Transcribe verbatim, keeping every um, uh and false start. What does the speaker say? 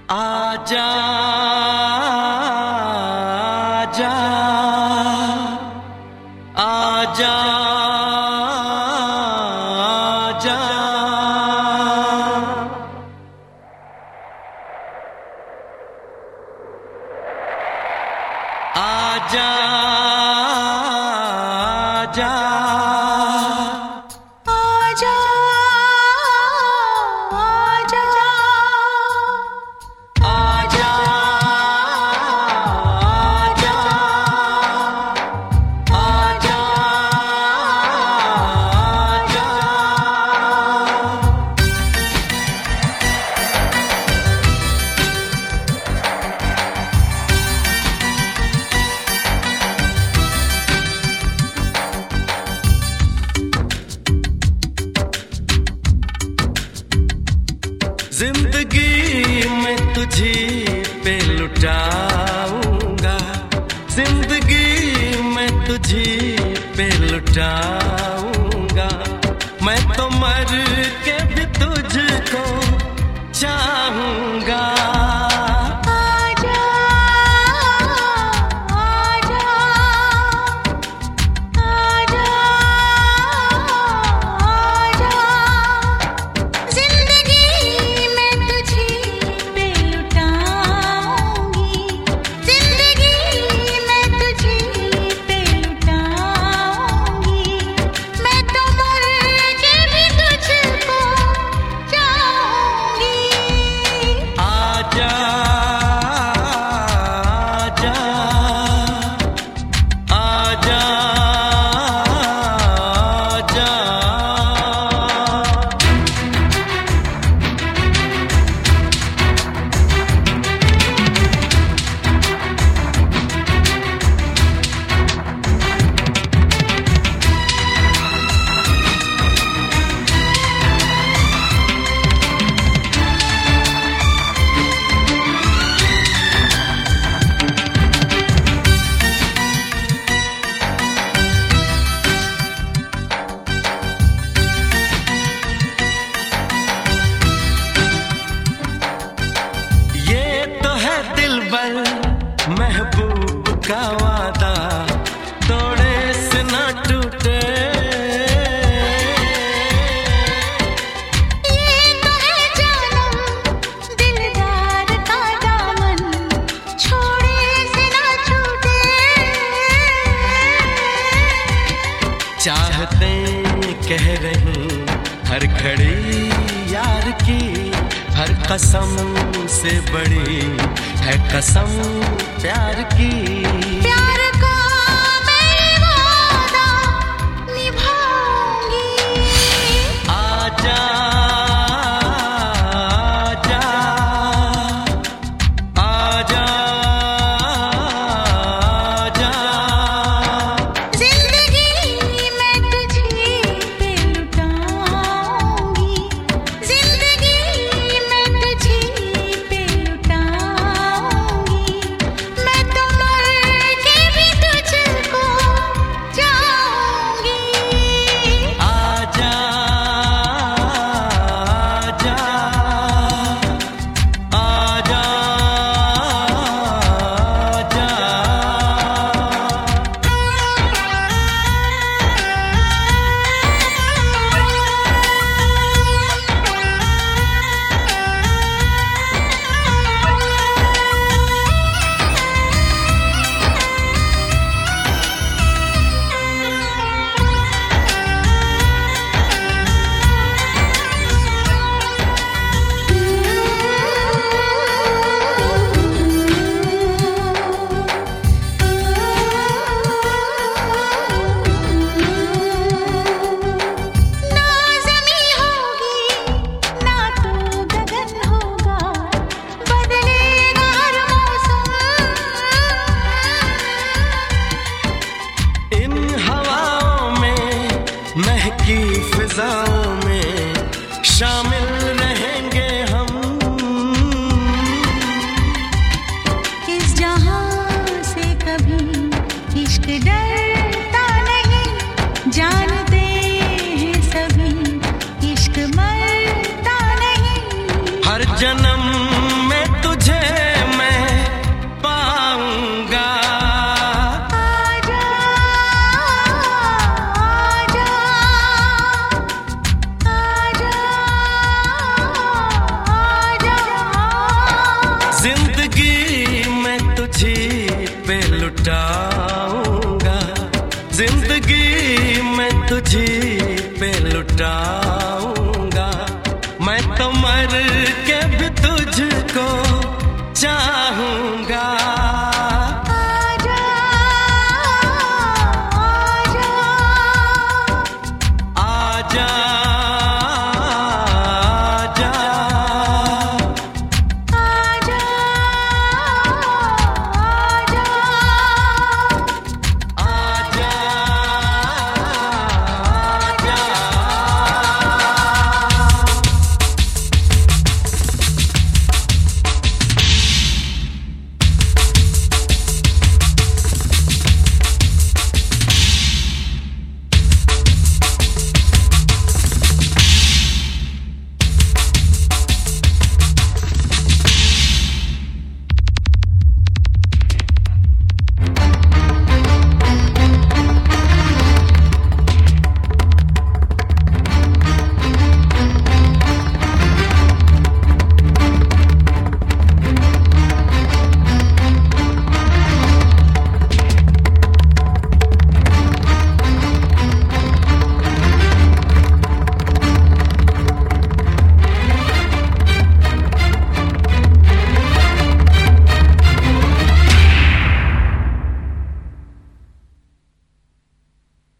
आजा आजा आजा आजा आजा आजा आजा आजा जिंदगी में तुझे पे लुटाऊंगा, जिंदगी में तुझे पे लुटाऊंगा। मैं तो मर के भी तुझको चाहूंगा। महबूब का वादा तोड़े से ना टूटे, ये तो है जानम दिलदार का दामन छोड़े से ना छूटे। चाहते कह रही हर घड़ी यार की, हर कसम से बड़ी है कसम प्यार की। प्यार का मैं वादा निभाऊंगी। आजा आजा आजा जिंदगी मैं तुझे पे लुटाऊंगी, जिंदगी मैं तुझे पे लुटाऊंगी। मैं तो मर के भी तुझको चाहूंगी। आजा आजा आजा ना ज़मीं होगी ना तो गगन होगा, बदलेगा हर मौसम। इन हवाओं में महकी फिजाओं में शामिल रहेंगे हम। इस जहां से कभी इश्क डरता नहीं, जानते हैं सभी इश्क मरता नहीं। हर जन्म में तुझे जिंदगी मैं तुझी पे लुटाऊंगा, मैं तो मर के भी तुझको चाहूंगा।